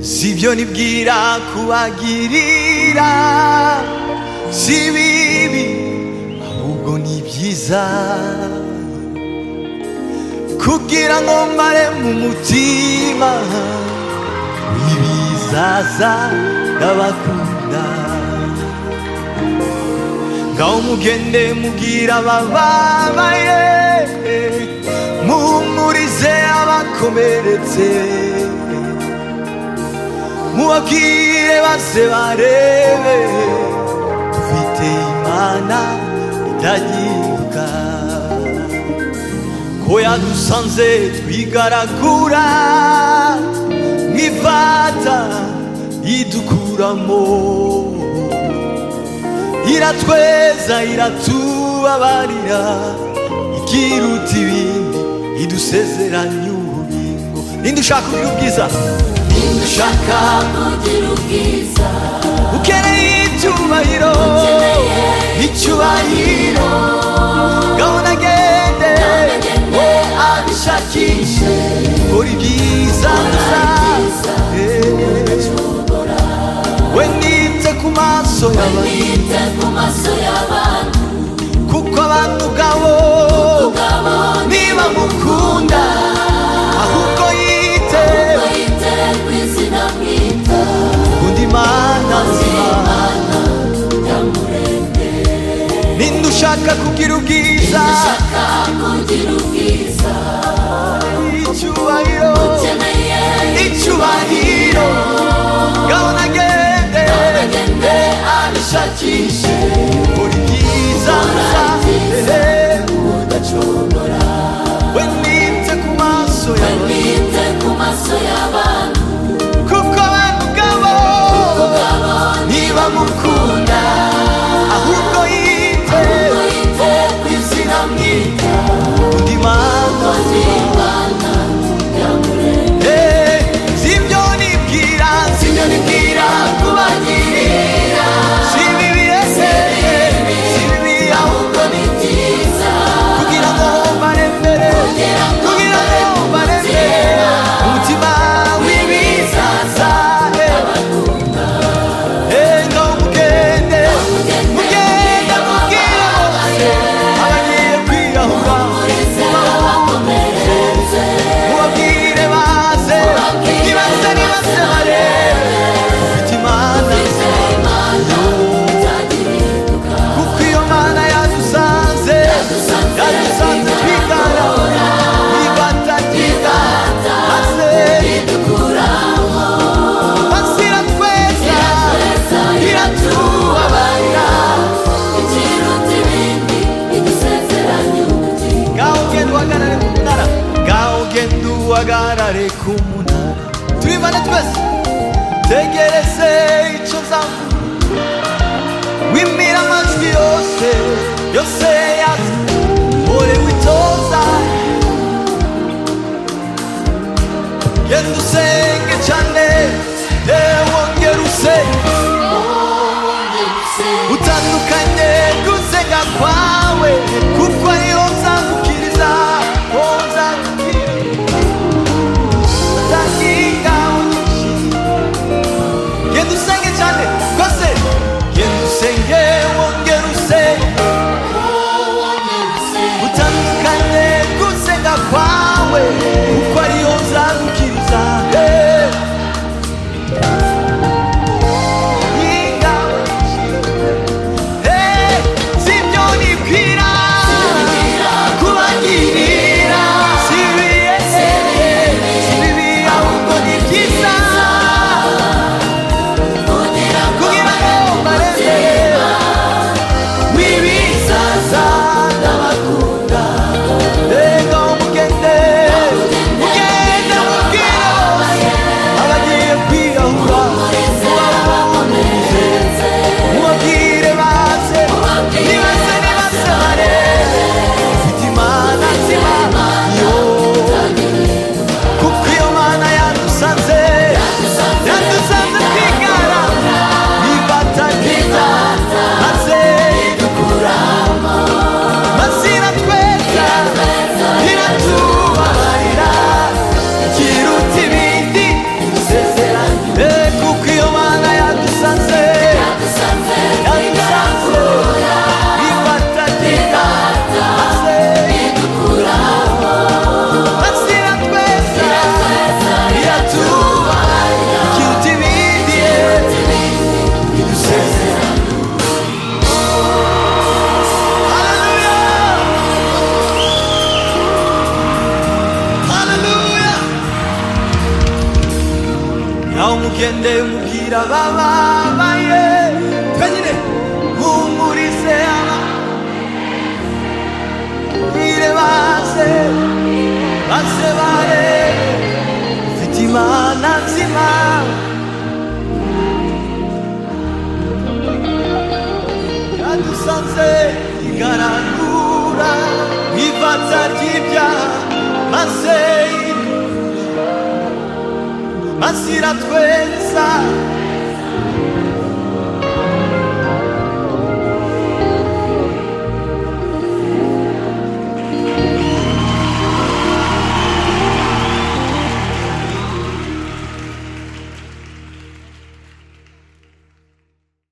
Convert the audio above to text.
sibyo nibwira kubagirira, si bibi ahubwo ni byiza, kugira ngo mbare mu mutima ibizaza ndabakunda. Ngaho mugende mubwira abababaye, muhumurize abakomeretse, mubabwire baze barebe dufite Imana itagiruka, ko yadusanze twigaragura mw'ivata idukuramo, iratweza iratubabarira, ikiruta ibindi idusezeranya ububingo. Ninde ushaka kugira ubwiza? Ninde ushaka kugira ubwiza? Ukeneye icyubahiro, icyubahiro, gahunda agende abishakishe, kora ibyiza gusa. We nite ku maso y'abantu, kuko abantu ubwabo niba mukunda, ahubwo yite kw'izina mwita, undi Mana nzima yamuremye. Ninde ushaka kugira ubwiza? Icyubahiro, icyubahiro, gahunda agende abishakishe, kora ibyiza gusa udacogora. We nite ku maso y'abantu, kuko abantu ubwabo niba mukunda, ahubwo yite kw'izina mwita, undi Mana yamuremye. Sibyo nibwira kubagirira, si bibi ahubwo ni byiza, kugira ngo barembere umutima w'ibizaza. Ngaho mugende mubwira bose abagiye kwiyahura, mubabwire baze nibaze barebe ufite Imana, kuko iyo Mana yadusanze twigana ibata ry'igata, maze iratweza iratubabarira, ikiruta ibindi idusezeranya ubugingo. Ngaho ugenda uhagarare ku munara, ngaho ugenda uhagarare ku munara, turibane twese, tegereze icyo nzavuga, wimira amajwi yose yaza, ore witoza, genda usenge cyane, wongera usenge, utandukanye gusenga kwawe, kuko ariho nzagukiriza, utanginga unyishima. Genda usenge cyane rwose, genda usenge wongera usenge, utandukanye gusenga kwawe, kuko ariho nzagukiriza. ugende umubwira bababaye twenyine humurize ababwire baze bare ufite Imana nzima yadusanze igaragura ifatwa ry'ibyaha maze iratweza